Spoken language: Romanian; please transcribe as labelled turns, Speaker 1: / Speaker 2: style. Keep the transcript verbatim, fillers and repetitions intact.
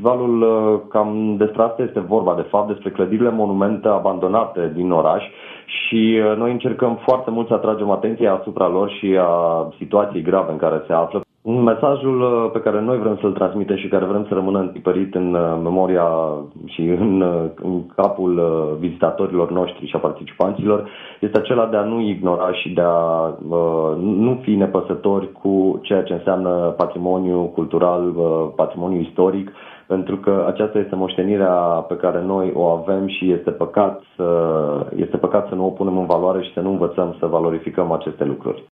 Speaker 1: festivalul, cam despre asta este vorba, de fapt, despre clădirile monumente abandonate din oraș și noi încercăm foarte mult să atragem atenția asupra lor și a situației grave în care se află. Mesajul pe care noi vrem să-l transmitem și care vrem să rămână întipărit în memoria și în, în capul vizitatorilor noștri și a participanților este acela de a nu ignora și de a uh, nu fi nepăsători cu ceea ce înseamnă patrimoniu cultural, uh, patrimoniu istoric, pentru că aceasta este moștenirea pe care noi o avem și este păcat să, este păcat să nu o punem în valoare și să nu învățăm să valorificăm aceste lucruri.